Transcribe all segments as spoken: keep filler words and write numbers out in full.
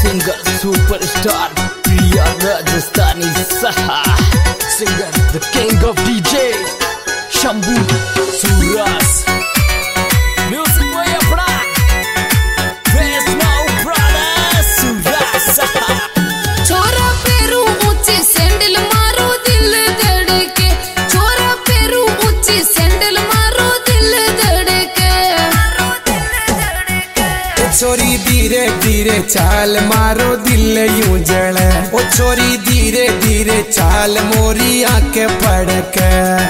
Singer superstar Priya Rajasthani Saha. Singer the king of D J Shambhu Suras. Music boy apna Best now brother Suras Saha. छोरा पेरू ऊंची sandal मारो दिल धड़के, छोरा पेरू ऊंची sandal मारो दिल धड़के। छोरी धीरे धीरे चाल मारो दिल यूं जले, ओ छोरी धीरे धीरे चाल मोरी आंखें फड़के।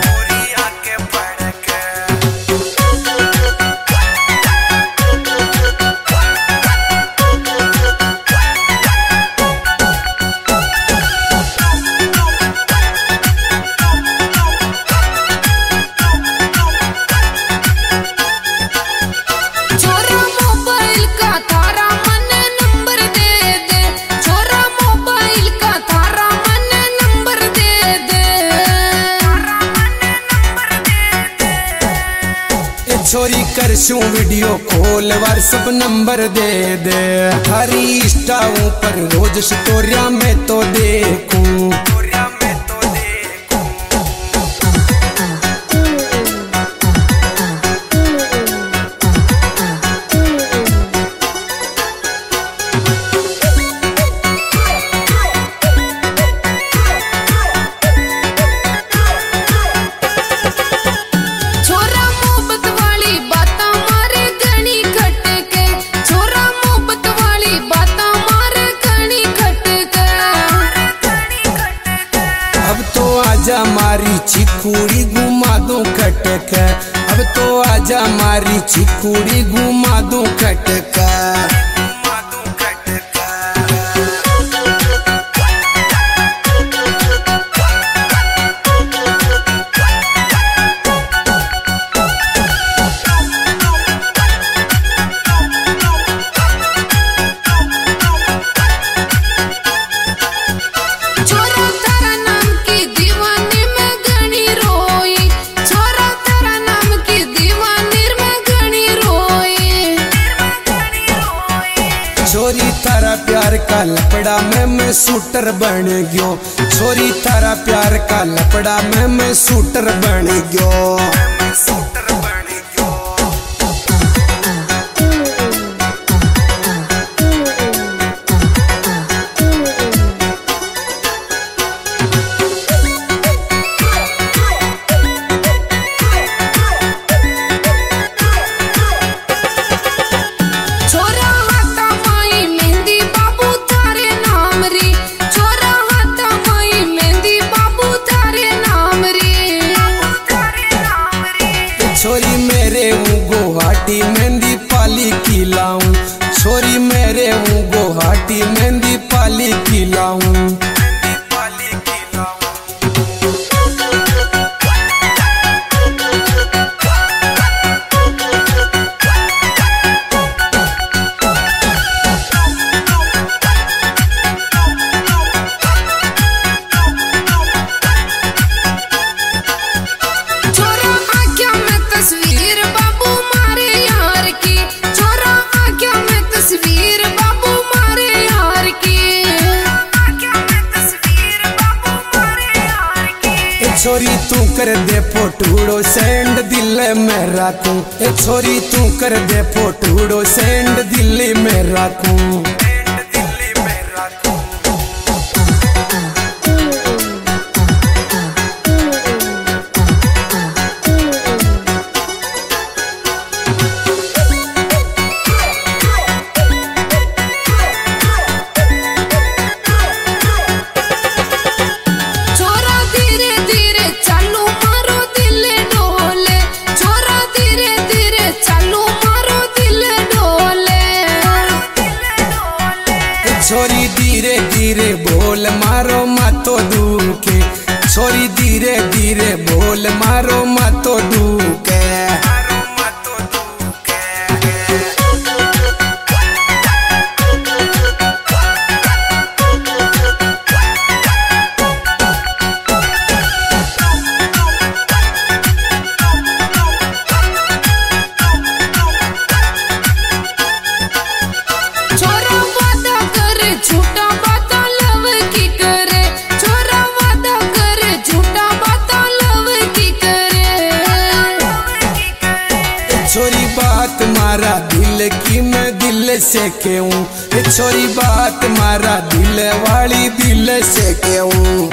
छोरी करशू वीडियो कॉल व्हाट्सएप नंबर दे दे, हरी इंस्टा ऊपर रोज स्टोरिया में तो देखूं। आजा मारी चिकुड़ी घुमा दूं खटक, अब तो आजा मारी चिकुड़ी घुमा दूं खटक। छोरी थारा प्यार का लपड़ा में मैं शूटर बन गयो, छोरी थारा प्यार का लपड़ा में मैं शूटर बन गयो। छोरी मेरे हूँ गुवाहाटी मेहंदी पाली खिलाऊं, छोरी मेरे हूँ गुवाहाटी मेहंदी पाली खिलाऊं। छोरी तू कर दे फोटूड़ो सेंड दिल में रखूं, ए छोरी तू कर दे फोटूड़ो सेंड दिल में रखूं। छोरी धीरे धीरे बोल मारो मातो दुखे, छोरी धीरे धीरे बोल मारो मातो दुखे। छोरा वादा कर से कहूँ, छोरी बात मारा दिल वाली दिल से कहूँ।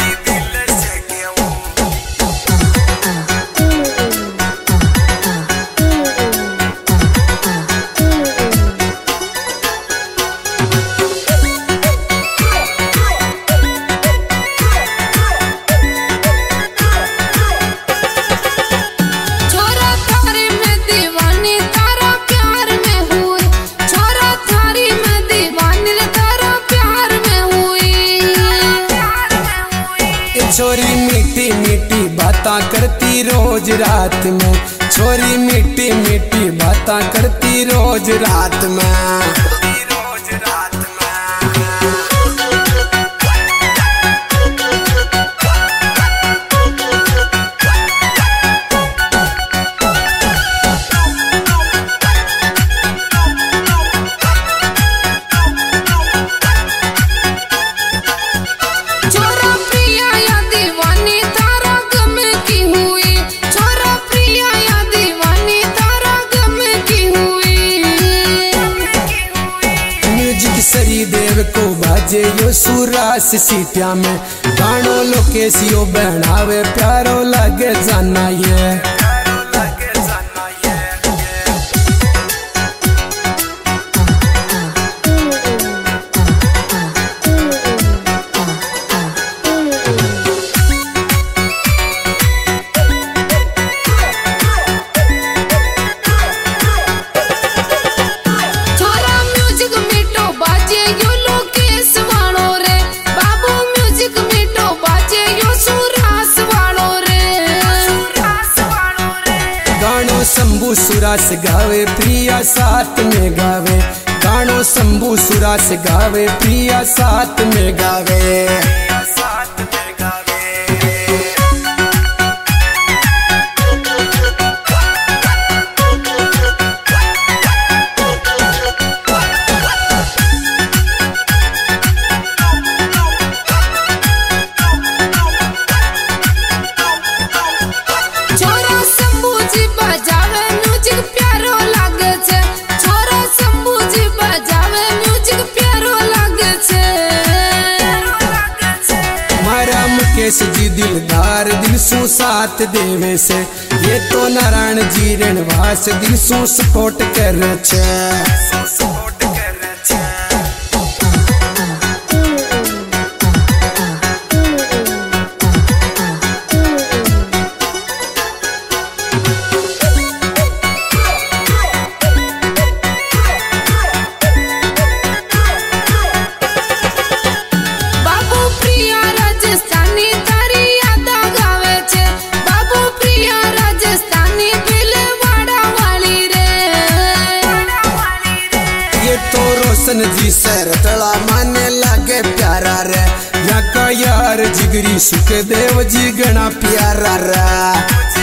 छोरी मीठी मीठी बातें करती रोज रात में, छोरी मीठी मीठी बातें करती रोज रात में। सरी देव को बाजे यो सुरास सीटिया में, गानो लोकेशियो बनावे प्यारो लगे जाना ये। शंभू सुरास गावे प्रिया साथ में गावे, गानो शंभू सुरास गावे प्रिया साथ में गावे। मुकेश जी दिलदार दिल सु साथ देवे से, ये तो नारायण जी रणवास दिल सु सपोर्ट कर छे। जी सर तला माने लागे प्यारा रे, या का यार जिगरी सुखदेव जी गणा प्यारा रे।